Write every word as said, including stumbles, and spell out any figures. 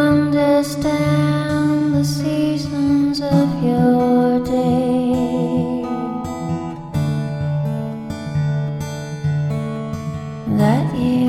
understand the seasons of your day, that year